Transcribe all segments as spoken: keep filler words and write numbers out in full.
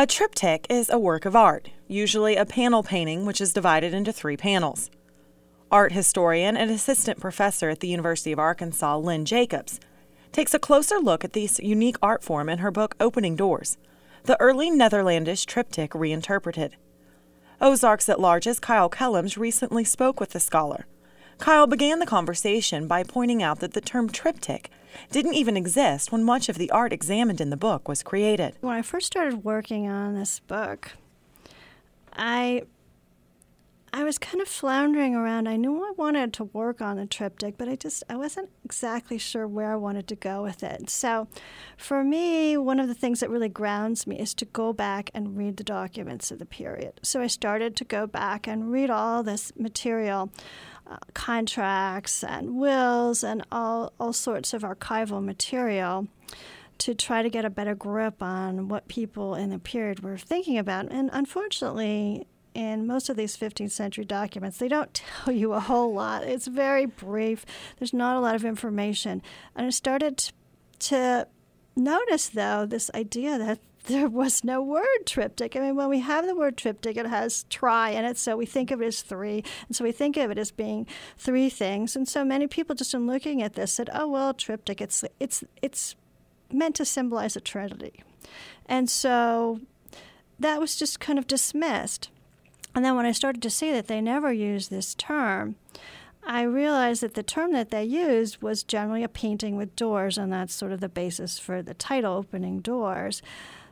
A triptych is a work of art, usually a panel painting which is divided into three panels. Art historian and assistant professor at the University of Arkansas, Lynn Jacobs, takes a closer look at this unique art form in her book Opening Doors, the early Netherlandish triptych reinterpreted. Ozarks at Large's Kyle Kellums recently spoke with the scholar. Kyle began the conversation by pointing out that the term triptych didn't even exist when much of the art examined in the book was created. When I first started working on this book, I I was kind of floundering around. I knew I wanted to work on a triptych, but I just I wasn't exactly sure where I wanted to go with it. So for me, one of the things that really grounds me is to go back and read the documents of the period. So I started to go back and read all this material, uh, contracts and wills and all, all sorts of archival material, to try to get a better grip on what people in the period were thinking about. And unfortunately, in most of these fifteenth century documents, they don't tell you a whole lot. It's very brief. There's not a lot of information. And I started to notice, though, this idea that there was no word triptych. I mean, when we have the word triptych, it has tri in it, so we think of it as three. And so we think of it as being three things. And so many people, just in looking at this, said, oh, well, triptych, it's it's it's meant to symbolize a trinity. And so that was just kind of dismissed. And then when I started to see that they never used this term, I realized that the term that they used was generally a painting with doors, and that's sort of the basis for the title, Opening Doors.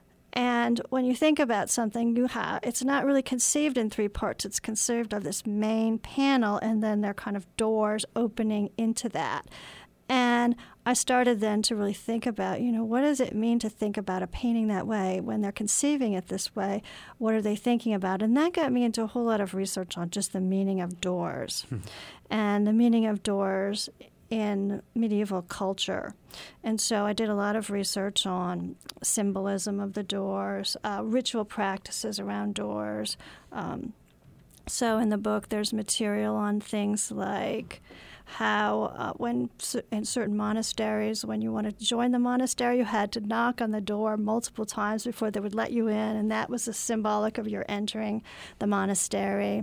And when you think about something, you have it's not really conceived in three parts. It's conceived of this main panel, and then there are kind of doors opening into that. And I started then to really think about, you know, what does it mean to think about a painting that way? When they're conceiving it this way, what are they thinking about? And that got me into a whole lot of research on just the meaning of doors hmm. and the meaning of doors in medieval culture. And so I did a lot of research on symbolism of the doors, uh, ritual practices around doors. Um, so in the book, there's material on things like how uh, when in certain monasteries, when you wanted to join the monastery, you had to knock on the door multiple times before they would let you in, and that was a symbolic of your entering the monastery.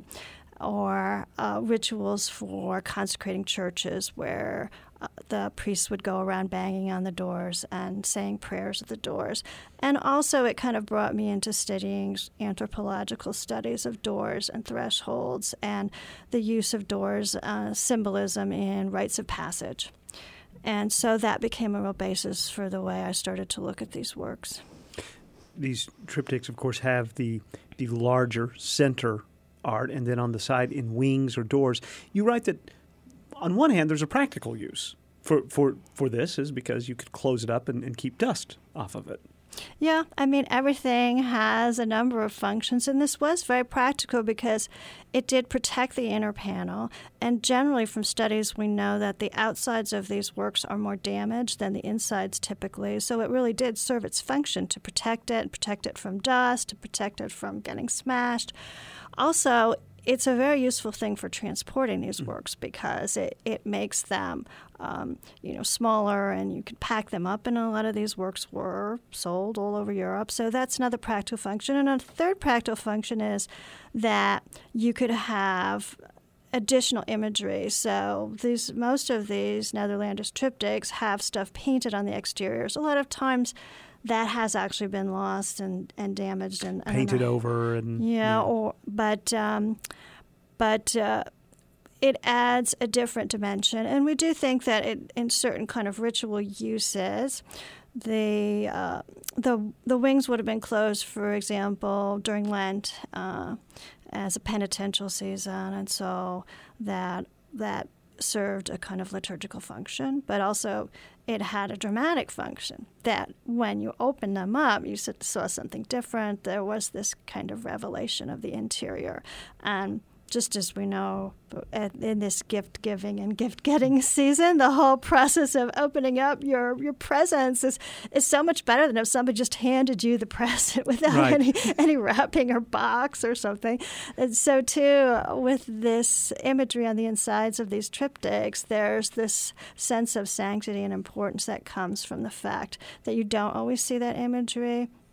Or uh, rituals for consecrating churches where uh, the priests would go around banging on the doors and saying prayers at the doors. And also it kind of brought me into studying anthropological studies of doors and thresholds and the use of doors, uh, symbolism in rites of passage. And so that became a real basis for the way I started to look at these works. These triptychs, of course, have the the larger center art, and then on the side in wings or doors. You write that on one hand there's a practical use for for, for this is because you could close it up and, and keep dust off of it. Yeah, I mean, everything has a number of functions, and this was very practical because it did protect the inner panel, and generally from studies we know that the outsides of these works are more damaged than the insides typically, so it really did serve its function to protect it, protect it from dust, to protect it from getting smashed. Also, it's a very useful thing for transporting these works because it, it makes them, um, you know, smaller, and you can pack them up. And a lot of these works were sold all over Europe. So that's another practical function. And a third practical function is that you could have additional imagery. So these most of these Netherlandish triptychs have stuff painted on the exteriors. A lot of times that has actually been lost and, and damaged and painted over and yeah, yeah. or but um, but uh, it adds a different dimension, and we do think that it, in certain kind of ritual uses, the uh, the the wings would have been closed, for example, during Lent uh, as a penitential season, and so that that served a kind of liturgical function, but also it had a dramatic function that when you opened them up, you saw something different. There was this kind of revelation of the interior. And just as we know, in this gift-giving and gift-getting season, the whole process of opening up your, your presents is, is so much better than if somebody just handed you the present without right. any, any wrapping or box or something. And so, too, with this imagery on the insides of these triptychs, there's this sense of sanctity and importance that comes from the fact that you don't always see that imagery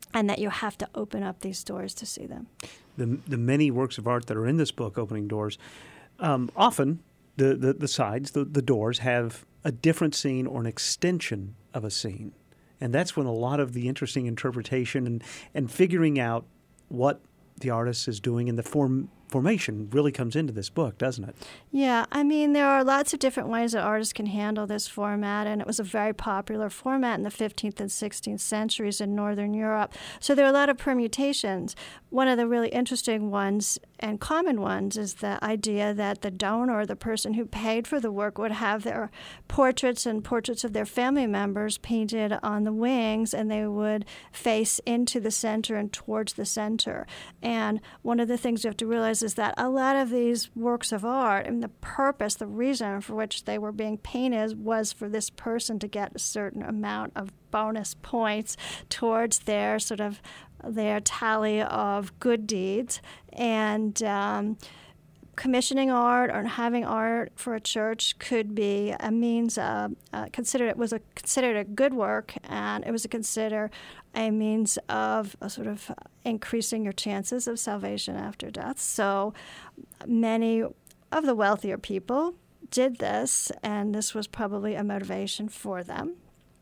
and that you have to open up these doors to see them. The, the many works of art that are in this book, Opening Doors, um, often the, the, the sides, the, the doors, have a different scene or an extension of a scene. And that's when a lot of the interesting interpretation and, and figuring out what the artist is doing in the form formation really comes into this book, doesn't it? Yeah, I mean, there are lots of different ways that artists can handle this format, and it was a very popular format in the fifteenth and sixteenth centuries in Northern Europe. So there are a lot of permutations. One of the really interesting ones and common ones is the idea that the donor, the person who paid for the work, would have their portraits and portraits of their family members painted on the wings, and they would face into the center and towards the center. And one of the things you have to realize is that a lot of these works of art, and the purpose, the reason for which they were being painted was for this person to get a certain amount of bonus points towards their sort of their tally of good deeds. And um, commissioning art or having art for a church could be a means of uh, considered it was a considered a good work, and it was a consider a means of a sort of increasing your chances of salvation after death. So many of the wealthier people did this, and this was probably a motivation for them.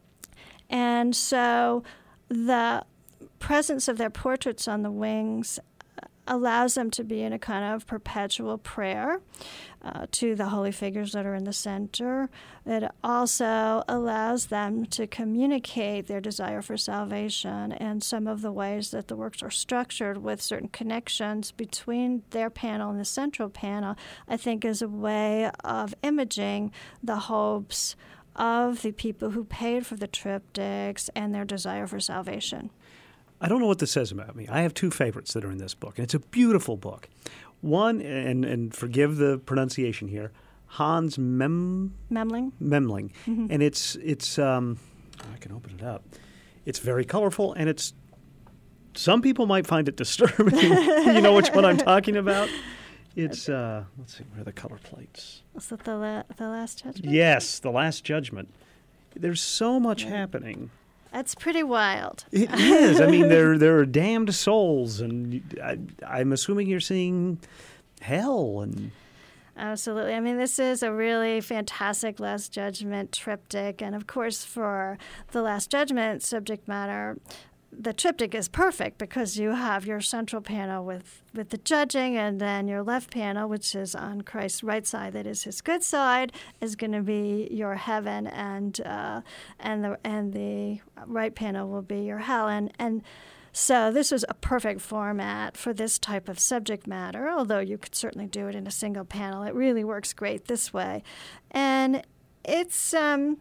And so the presence of their portraits on the wings allows them to be in a kind of perpetual prayer uh, to the holy figures that are in the center. It also allows them to communicate their desire for salvation, and some of the ways that the works are structured with certain connections between their panel and the central panel, I think is a way of imaging the hopes of the people who paid for the triptychs and their desire for salvation. I don't know what this says about me. I have two favorites that are in this book, and it's a beautiful book. One, and, and forgive the pronunciation here, Hans Mem... Memling. Memling. Mm-hmm. And it's, it's um, I can open it up. It's very colorful, and it's, some people might find it disturbing. You know which one I'm talking about? It's, uh, let's see, where are the color plates? Is that the, la- the Last Judgment? Yes, The Last Judgment. There's so much yeah. happening. That's pretty wild. It is. I mean, there there are damned souls, and I, I'm assuming you're seeing hell and. Absolutely. I mean, this is a really fantastic Last Judgment triptych, and of course, for the Last Judgment subject matter, the triptych is perfect because you have your central panel with, with the judging, and then your left panel, which is on Christ's right side, that is his good side, is going to be your heaven, and uh, and the and the right panel will be your hell. And and so this was a perfect format for this type of subject matter, although you could certainly do it in a single panel. It really works great this way. And it's... Um,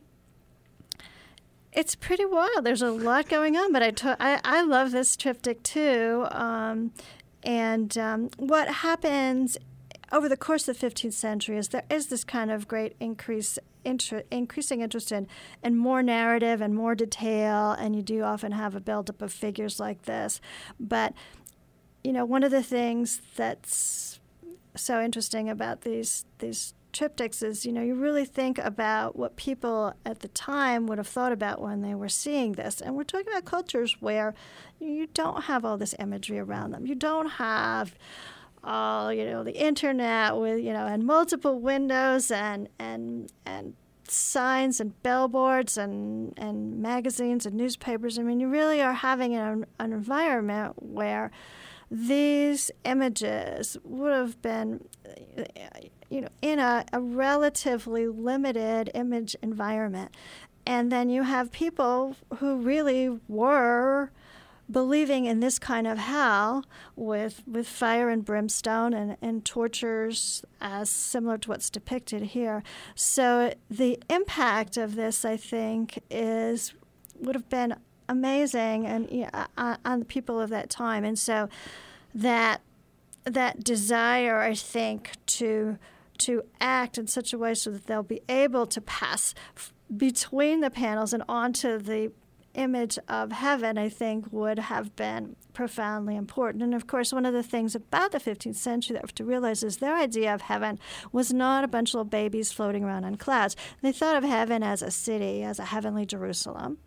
It's pretty wild. There's a lot going on, but I, to- I, I love this triptych too. Um, and um, what happens over the course of the fifteenth century is there is this kind of great increase, inter- increasing interest in, in more narrative and more detail, and you do often have a buildup of figures like this. But, you know, one of the things that's so interesting about these these triptychs is, you know, you really think about what people at the time would have thought about when they were seeing this. And we're talking about cultures where you don't have all this imagery around them. You don't have all, you know, the internet with, you know, and multiple windows and and and signs and billboards and, and magazines and newspapers. I mean, you really are having an, an environment where these images would have been, you know, in a, a relatively limited image environment. And then you have people who really were believing in this kind of hell with with fire and brimstone and, and tortures as similar to what's depicted here. So the impact of this, I think, is would have been amazing and you know, on, on the people of that time. And so that that desire, I think, to to act in such a way so that they'll be able to pass f- between the panels and onto the image of heaven, I think, would have been profoundly important. And, of course, one of the things about the fifteenth century that we have to realize is their idea of heaven was not a bunch of little babies floating around on clouds. They thought of heaven as a city, as a heavenly Jerusalem.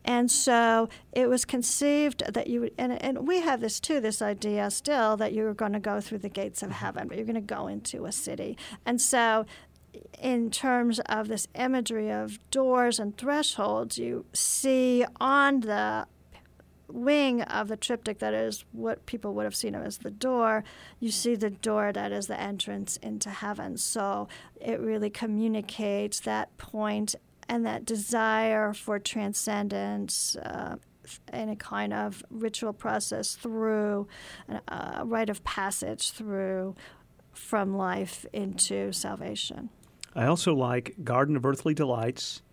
And so it was conceived that you would, and, and we have this too, this idea still that you're going to go through the gates of heaven, but you're going to go into a city. And so in terms of this imagery of doors and thresholds, you see on the wing of the triptych that is what people would have seen as the door, you see the door that is the entrance into heaven. So it really communicates that point and that desire for transcendence uh, in a kind of ritual process through a rite of passage through from life into salvation. I also like Garden of Earthly Delights,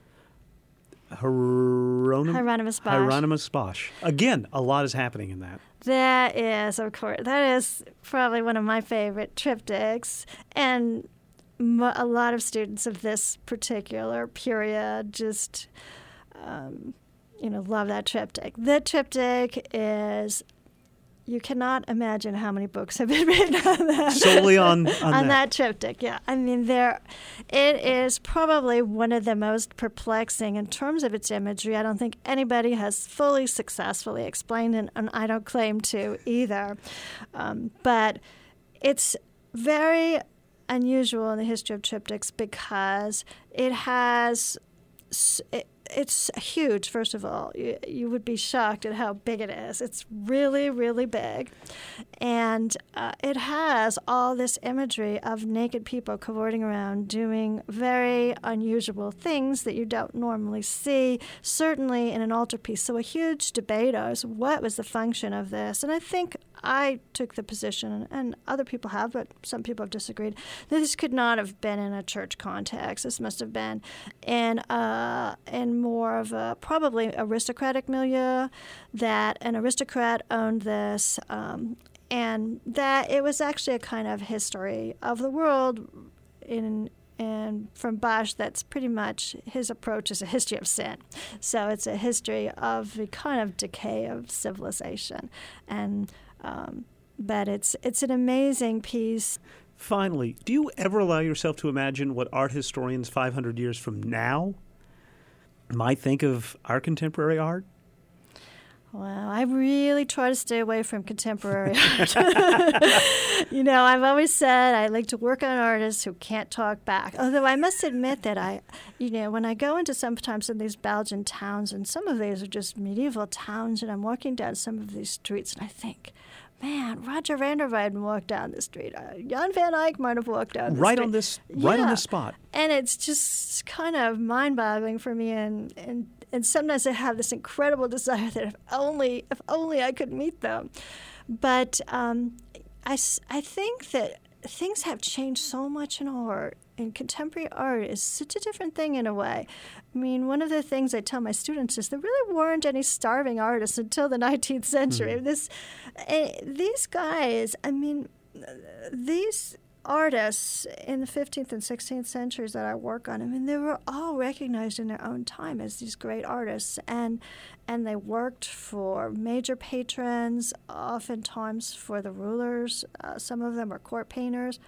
Hieronym- Hieronymus Bosch. Hieronymus Bosch. Again, a lot is happening in that. That is, of course, that is probably one of my favorite triptychs. And a lot of students of this particular period just, um, you know, love that triptych. The triptych is, you cannot imagine how many books have been written on that. Solely on, on, on that. that triptych, yeah. I mean, there, it is probably one of the most perplexing in terms of its imagery. I don't think anybody has fully successfully explained it, and I don't claim to either. Um, but it's very unusual in the history of triptychs because it has, it, it's huge, first of all. You, you would be shocked at how big it is. It's really, really big. And uh, it has all this imagery of naked people cavorting around doing very unusual things that you don't normally see, certainly in an altarpiece. So a huge debate is what was the function of this? And I think I took the position, and other people have, but some people have disagreed, that this could not have been in a church context. This must have been in uh, in more of a probably aristocratic milieu, that an aristocrat owned this, um, and that it was actually a kind of history of the world in and from Bosch, that's pretty much his approach is a history of sin. So it's a history of the kind of decay of civilization. And um, but it's it's an amazing piece. Finally, do you ever allow yourself to imagine what art historians five hundred years from now might think of our contemporary art? Well, I really try to stay away from contemporary art. You know, I've always said I like to work on artists who can't talk back. Although I must admit that I, you know, when I go into sometimes in these Belgian towns, and some of these are just medieval towns, and I'm walking down some of these streets, and I think, man, Roger van der Weyden walked down the street. Uh, Jan van Eyck might have walked down the right street. On this, right yeah. on this spot. And it's just kind of mind-boggling for me, and, and and sometimes I have this incredible desire that if only if only I could meet them. But um, I, I think that things have changed so much in art, and contemporary art is such a different thing in a way. I mean, one of the things I tell my students is there really weren't any starving artists until the nineteenth century. Mm-hmm. This, uh, these guys, I mean, these artists in the fifteenth and sixteenth centuries that I work on, I mean, they were all recognized in their own time as these great artists, and and they worked for major patrons, oftentimes for the rulers. Uh, some of them are court painters.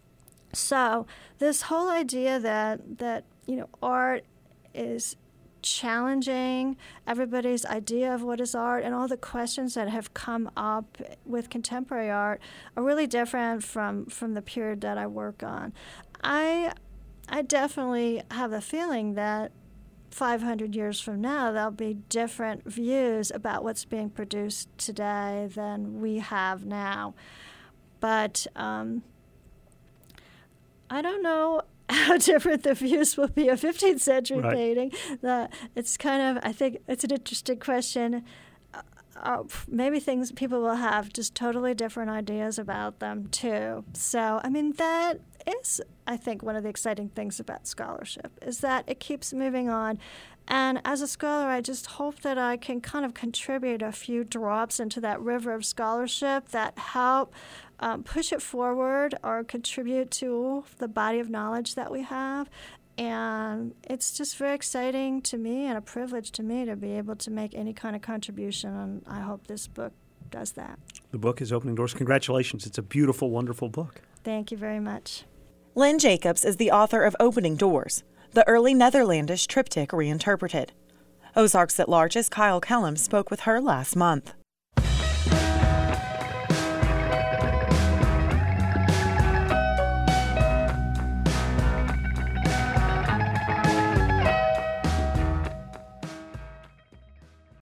So this whole idea that that you know art is challenging everybody's idea of what is art, and all the questions that have come up with contemporary art are really different from, from the period that I work on. I I definitely have the feeling that five hundred years from now there'll be different views about what's being produced today than we have now. But um, I don't know how different the views will be of fifteenth century right. painting. The, it's kind of, I think it's an interesting question. Uh, uh, maybe things people will have just totally different ideas about them too. So, I mean, that is, I think, one of the exciting things about scholarship is that it keeps moving on. And as a scholar, I just hope that I can kind of contribute a few drops into that river of scholarship that help um, push it forward or contribute to the body of knowledge that we have. And it's just very exciting to me and a privilege to me to be able to make any kind of contribution. And I hope this book does that. The book is Opening Doors. Congratulations. It's a beautiful, wonderful book. Thank you very much. Lynn Jacobs is the author of Opening Doors, the early Netherlandish triptych reinterpreted. Ozarks at Large's Kyle Kellum spoke with her last month.